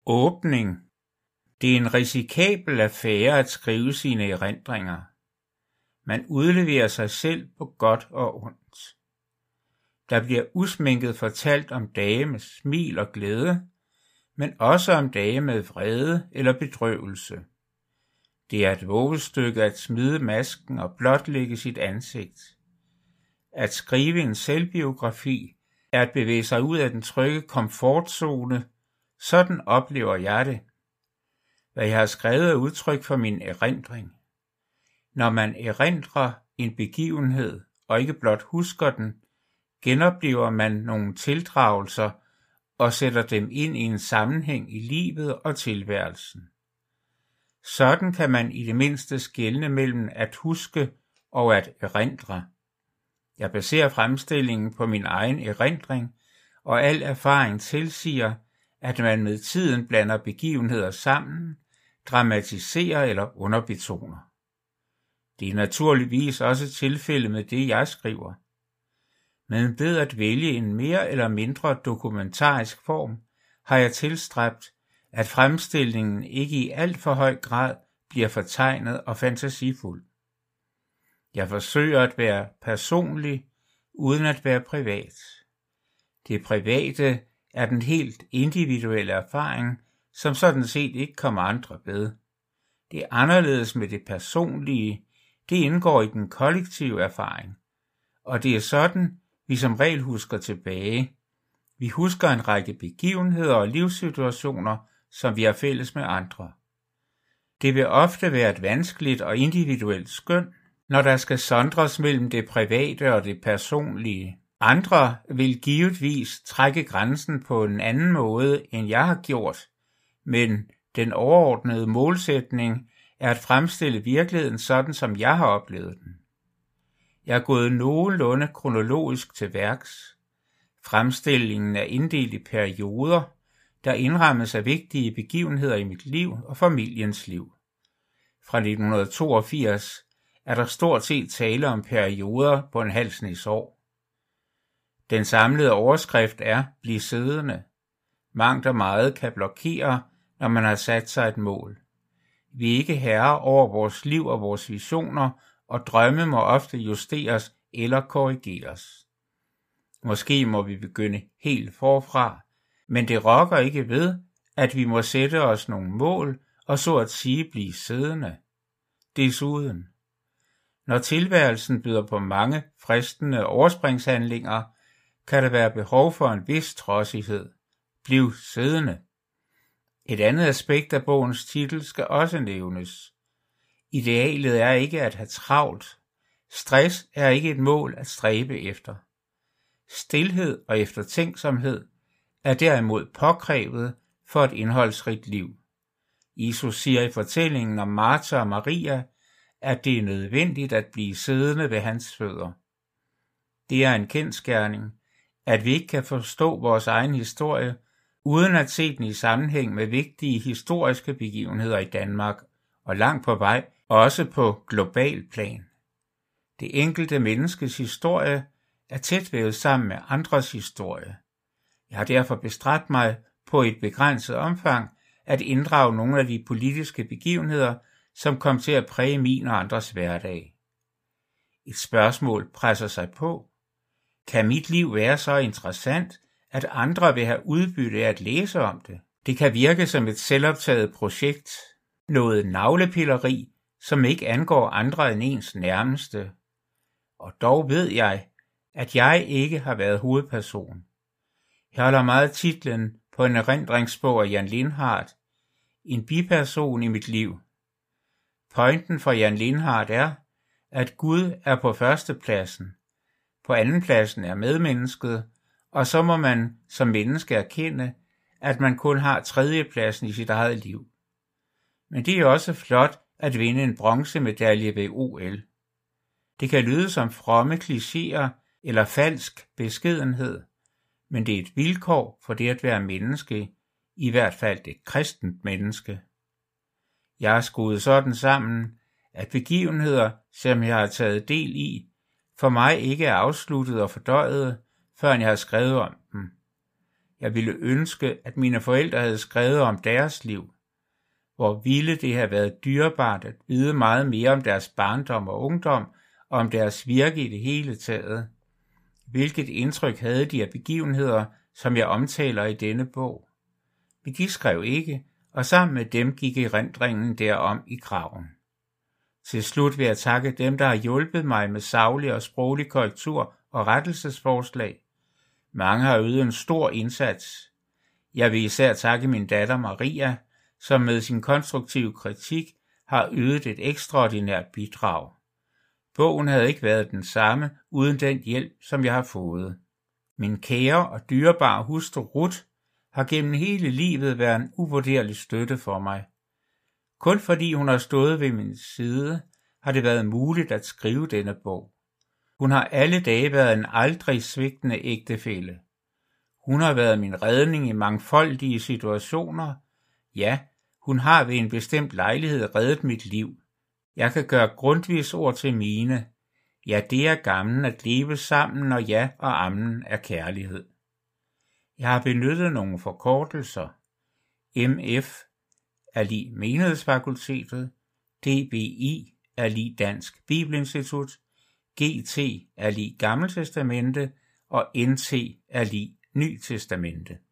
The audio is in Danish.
Åbning. Det er en risikabel affære at skrive sine erindringer. Man udleverer sig selv på godt og ondt. Der bliver usminket fortalt om dage med smil og glæde, men også om dage med vrede eller bedrøvelse. Det er et vovestykke at smide masken og blotlægge sit ansigt. At skrive en selvbiografi er at bevæge sig ud af den trygge komfortzone. Sådan oplever jeg det. Hvad jeg har skrevet er udtryk for min erindring. Når man erindrer en begivenhed og ikke blot husker den, genoplever man nogle tildragelser og sætter dem ind i en sammenhæng i livet og tilværelsen. Sådan kan man i det mindste skelne mellem at huske og at erindre. Jeg baserer fremstillingen på min egen erindring, og al erfaring tilsiger, at man med tiden blander begivenheder sammen, dramatiserer eller underbetoner. Det er naturligvis også tilfældet med det, jeg skriver. Men ved at vælge en mere eller mindre dokumentarisk form, har jeg tilstræbt, at fremstillingen ikke i alt for høj grad bliver fortegnet og fantasifuld. Jeg forsøger at være personlig, uden at være privat. Det private er den helt individuelle erfaring, som sådan set ikke kommer andre ved. Det er anderledes med det personlige, det indgår i den kollektive erfaring. Og det er sådan, vi som regel husker tilbage. Vi husker en række begivenheder og livssituationer, som vi har fælles med andre. Det vil ofte være et vanskeligt og individuelt skøn, når der skal sondres mellem det private og det personlige. Andre vil givetvis trække grænsen på en anden måde, end jeg har gjort, men den overordnede målsætning er at fremstille virkeligheden sådan, som jeg har oplevet den. Jeg er gået nogenlunde kronologisk til værks. Fremstillingen er inddelt i perioder, der indrammes af vigtige begivenheder i mit liv og familiens liv. Fra 1982 er der stort set tale om perioder på en halv snes år. Den samlede overskrift er "Bliv siddende". Mangt og meget kan blokere, når man har sat sig et mål. Vi er ikke herrer over vores liv og vores visioner, og drømme må ofte justeres eller korrigeres. Måske må vi begynde helt forfra, men det rokker ikke ved, at vi må sætte os nogle mål og så at sige blive siddende. Desuden, når tilværelsen byder på mange fristende overspringshandlinger, kan der være behov for en vis trodsighed. Bliv siddende. Et andet aspekt af bogens titel skal også nævnes. Idealet er ikke at have travlt. Stress er ikke et mål at stræbe efter. Stilhed og eftertænksomhed er derimod påkrævet for et indholdsrigt liv. Jesus siger i fortællingen om Martha og Maria, at det er nødvendigt at blive siddende ved hans fødder. Det er en kendsgerning, at vi ikke kan forstå vores egen historie, uden at se den i sammenhæng med vigtige historiske begivenheder i Danmark, og langt på vej også på global plan. Det enkelte menneskes historie er tæt vævet sammen med andres historie. Jeg har derfor bestræbt mig på et begrænset omfang at inddrage nogle af de politiske begivenheder, som kom til at præge min og andres hverdag. Et spørgsmål presser sig på. Kan mit liv være så interessant, at andre vil have udbytte af at læse om det? Det kan virke som et selvoptaget projekt, noget navlepilleri, som ikke angår andre end ens nærmeste. Og dog ved jeg, at jeg ikke har været hovedperson. Jeg holder meget titlen på en erindringsbog af Jan Lindhardt, en biperson i mit liv. Pointen for Jan Lindhardt er, at Gud er på førstepladsen. På andenpladsen er medmennesket, og så må man som menneske erkende, at man kun har tredjepladsen i sit eget liv. Men det er også flot at vinde en bronzemedalje ved OL. Det kan lyde som fromme klichéer eller falsk beskedenhed, men det er et vilkår for det at være menneske, i hvert fald et kristent menneske. Jeg har skruet sådan sammen, at begivenheder, som jeg har taget del i, for mig ikke er afsluttet og fordøjet, før jeg har skrevet om dem. Jeg ville ønske, at mine forældre havde skrevet om deres liv. Hvor ville det have været dyrebart at vide meget mere om deres barndom og ungdom, og om deres virke i det hele taget. Hvilket indtryk havde de af begivenheder, som jeg omtaler i denne bog? Men de skrev ikke, og sammen med dem gik erindringen derom i graven. Til slut vil jeg takke dem, der har hjulpet mig med saglig og sproglig korrektur og rettelsesforslag. Mange har ydet en stor indsats. Jeg vil især takke min datter Maria, som med sin konstruktive kritik har ydet et ekstraordinært bidrag. Bogen havde ikke været den samme uden den hjælp, som jeg har fået. Min kære og dyrebare hustru Ruth har gennem hele livet været en uvurderlig støtte for mig. Kun fordi hun har stået ved min side, har det været muligt at skrive denne bog. Hun har alle dage været en aldrig svigtende ægtefælle. Hun har været min redning i mangfoldige situationer. Ja, hun har ved en bestemt lejlighed reddet mit liv. Jeg kan gøre Grundtvigs ord til mine. Ja, det er gammen at leve sammen, og ja og amen er kærlighed. Jeg har benyttet nogle forkortelser. MF er lig Menighedsfakultetet, DBI er lig Dansk Bibelinstitut, GT er lig Gammeltestamente, og NT er lig Ny Testamente.